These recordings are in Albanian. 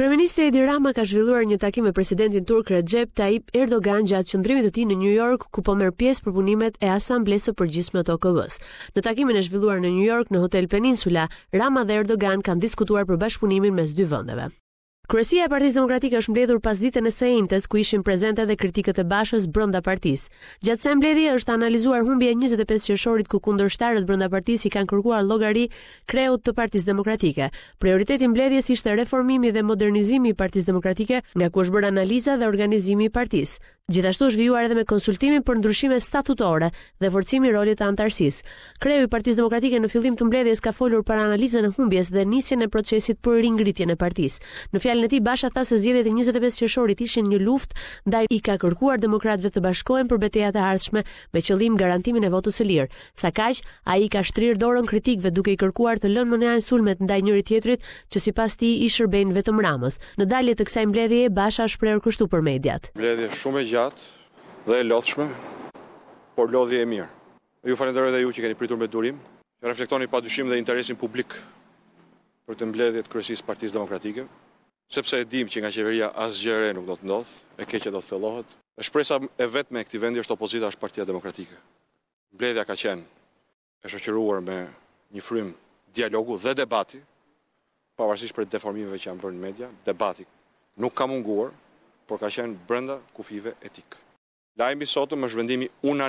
Kryeministri Edi Rama ka zhvilluar një takim me presidentin turk Recep Tayyip Erdogan gjatë qëndrimit të tij në New York, ku po merr pjesë për punimet e Asamblesë së Përgjithshme të OKB-s. Në takimin e zhvilluar në New York në Hotel Peninsula, Rama dhe Erdogan kanë diskutuar për bashkëpunimin mes dy vendeve. Kryesia e Partisë Demokratike është mbledhur pas ditën e së njëjtës, ku ishin prezente edhe kritikët e Bashës brenda partisë. Gjatë së mbledhje është analizuar humbja e 25 qershorit, ku kundërshtarët brenda partisë i kanë kërkuar llogari kreut të Partisë Demokratike. Prioriteti i mbledhjes ishte reformimi dhe modernizimi i Partisë Demokratike, nga ku është bërë analiza dhe organizimi i partisë. Gjithashtu është vijuar edhe me konsultimin për ndryshime statutore dhe forcimi i rolit të antarësisë. Kreu i Partisë Demokratike në fillim të mbledhjes ka folur për analizën e humbjes dhe nisjen e procesit për ringritjen e partisë. Në fjalën e tij, Basha tha se zgjedhjet e 25 qershorit ishin një luftë, ndaj i ka kërkuar demokratëve të bashkohen për betejat e ardhshme me qëllim garantimin e votës së lirë. Sa kaq, ai ka shtrirë dorën kritikëve duke i kërkuar të lënë menjëherë sulmet ndaj njëri tjetrit, që sipas tij i shërbejnë vetëm Ramës. Në dalje të kësaj mbledhjeje, Basha shpreh kështu për mediat. Mbledhje shumë e gjatë dhe e lodhshme, por lodhje e mirë. Ju falenderoj dhe ju që keni pritur me durim, që reflektoni padyshim dhe interesin publik për të mbledhjet kryesisë Partisë Demokratike, sepse e dim që nga qeveria asgjë re nuk do të ndodh, e keqja do të thellohet. E shpresa e vetme e këtij vendi është opozita, është Partia Demokratike. Mbledhja ka qenë e shoqëruar me një frym dialogu dhe debati, pavarësisht për deformimeve që janë bërë në media, debati nuk ka munguar, por ka qenë brenda kufive etik. Lajmi sotëm është vendimi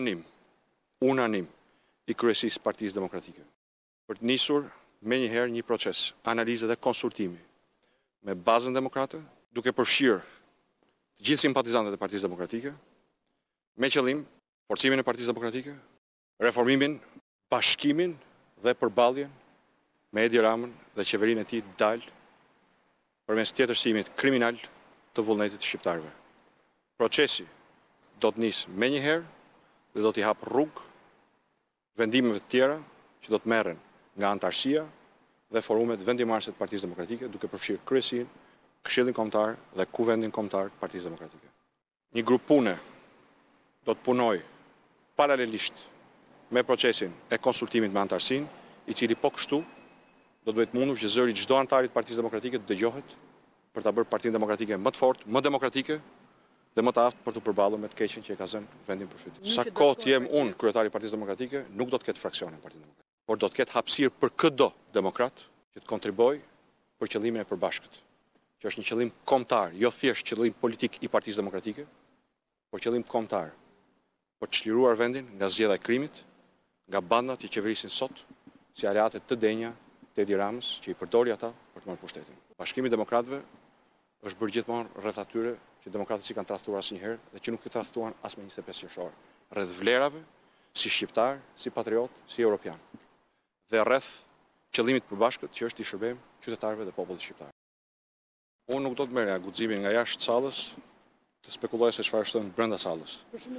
unanim i kryesisë Partisë Demokratike për të nisur menjëherë një proces analize dhe konsultimi me bazën demokrate, duke përfshirë të gjithë simpatizantët e Partisë Demokratike, me qëllim forcimin e Partisë Demokratike, reformimin, bashkimin dhe përballjen me Edi Ramën dhe qeverinë e tij dalë përmes tjetërsimit kriminal të vullnetit të shqiptarëve. Procesi do të nisë menjëherë dhe do t'i hap rrugë vendimeve të tjera që do të merren nga antarësia dhe forumet vendimarrëse të Partisë Demokratike, duke përfshirë Kryesinë, Këshillin Kombëtar dhe Kuvendin Kombëtar të Partisë Demokratike. Një grup pune do të punojë paralelisht me procesin e konsultimit me antarësinë, i cili po kështu do të bëhet mundur që zëri çdo antari të Partisë Demokratike të dëgjohet për ta bërë Partinë Demokratike më të fortë, më demokratike dhe më të aftë për të përballur me të keqen që e ka zënë vendin për fytyrë. Sa kohë të jem unë kryetari i Partisë Demokratike, nuk do të ketë fraksione në Partinë Demokratike, por do të ketë hapësirë për çdo demokrat që të kontribuojë për qëllimin e përbashkët, që është një qëllim kombëtar, jo thjesht qëllim politik i Partisë Demokratike, por qëllim kombëtar për të çliruar vendin nga zgjedhja e krimit, nga bandat që qeverisin sot si aleate të denja të Edi Ramës, që i përdori ata për të marrë pushtetin. Bashkimi i demokratëve është bërë gjithmonë rreth atyre që demokratët si kanë tradhtuar asnjëherë dhe që nuk i tradhtuan as me 25 qershor, rreth vlerave, si shqiptar, si patriot, si europian, dhe rreth qëllimit përbashkët që është i shërbejmë qytetarëve dhe popullit shqiptar. Unë nuk do të merrja guximin nga jashtë sallës të spekuloj se çfarë shton brenda sallës.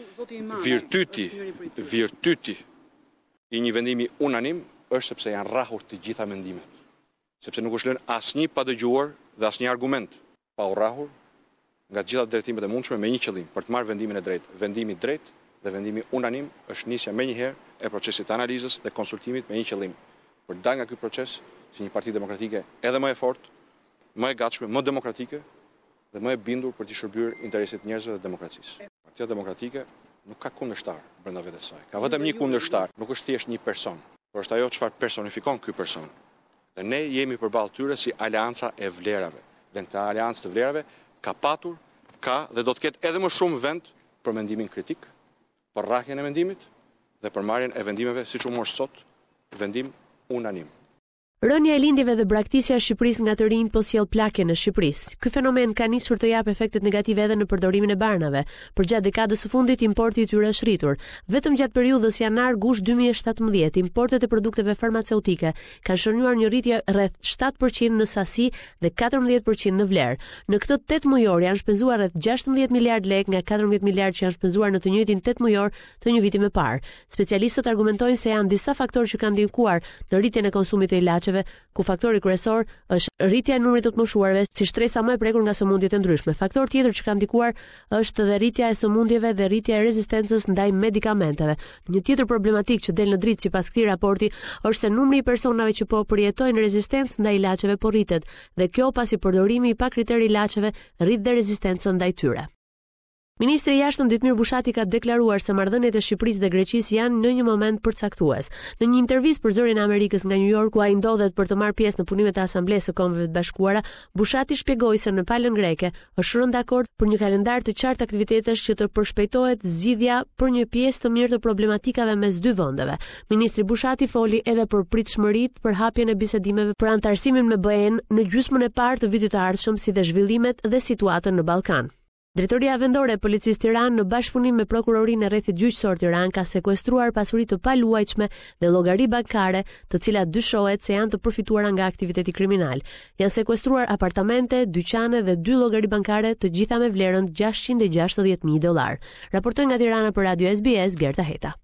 Virtyti i një vendimi unanim është sepse janë rrahur të gjitha mendimet, sepse nuk është lënë asnjë pa dëgjuar dhe asnjë argument pa u rrahur nga të gjitha drejtimet e mundshme me një qëllim, për të marrë vendimin e drejtë. Vendimi i drejtë dhe vendimi unanim është nisja menjëherë e procesit të analizës dhe konsultimit me një qëllim, për të dalë nga ky proces si një parti demokratike edhe më e fortë, më e gatshme, më demokratike dhe më e bindur për të shërbyer interesit të njerëzve dhe demokracisë. Partia Demokratike nuk ka kundërshtar brenda vetes saj. Ka vetëm një kundërshtar, nuk është thjesht një person, por është ajo çfarë personifikon ky person. Dhe ne jemi përballë tyre si aleanca e vlerave. Dhe këta aleancë të vlerave ka patur, ka dhe do të ketë edhe më shumë vend për mendimin kritik, për rrahjen e mendimit dhe për marrjen e vendimeve siç u mor sot, vendim unanim. Rënja e lindjeve dhe braktisja e Shqipërisë nga të rinjt po sjell plagë në Shqipëri. Ky fenomen ka nisur të jap efektet negative edhe në përdorimin e barnave. Për gjatë dekadës së fundit importi i tyre është rritur. Vetëm gjatë periudhës janar-gusht 2017, importet e produkteve farmaceutike kanë shënuar një rritje rreth 7% në sasi dhe 14% në vlerë. Në këtë 8 mujor janë shpenzuar rreth 16 miliard lekë nga 14 miliard që janë shpenzuar në të njëjtin 8 mujor të një viti më parë. Specialistët argumentojnë se janë disa faktorë që kanë ndikuar në rritjen e konsumit të ilaçeve ilaçeve, ku faktori kryesor është rritja e numrit të moshuarve, si shtresa më e prekur nga sëmundjet e ndryshme. Faktor tjetër që ka ndikuar është edhe rritja e sëmundjeve dhe rritja e rezistencës ndaj medikamenteve. Një tjetër problematik që del në dritë sipas këtij raporti është se numri i personave që po përjetojnë rezistencë ndaj ilaçeve po rritet, dhe kjo pasi përdorimi i pakriter i ilaçeve rrit dhe rezistencën ndaj tyre. Ministri i Jashtëm Ditmir Bushati ka deklaruar se marrëdhëniet e Shqipërisë dhe Greqisë janë në një moment përcaktues. Në një intervistë për Zërin e Amerikës nga New York, ku ai ndodhet për të marrë pjesë në punimet e Asamblesë së Kombeve të Bashkuara, Bushati shpjegoi se në palën greke është rënë dakord për një kalendar të qartë aktivitetesh që të përshpejtohet zgjidhja për një pjesë të mirë të problematikave mes dy vendeve. Ministri Bushati foli edhe për pritshmëritë për hapjen e bisedimeve për anëtarësimin me BE-n në gjysmën e parë të vitit të ardhshëm, si dhe zhvillimet dhe situatën në Ballkan. Drejtoria vendore e Policisë Tiranë në bashkëpunim me Prokurorinë e Rrethit Gjyqësor Tiranë ka sekuestruar pasuri të paluajtshme dhe llogari bankare, të cilat dyshohet se janë të përfituara nga aktiviteti kriminal. Janë sekuestruar apartamente, dyqane dhe 2 llogari bankare, të gjitha me vlerën $660.000. Raportoi nga Tirana për Radio SBS Gerta Heta.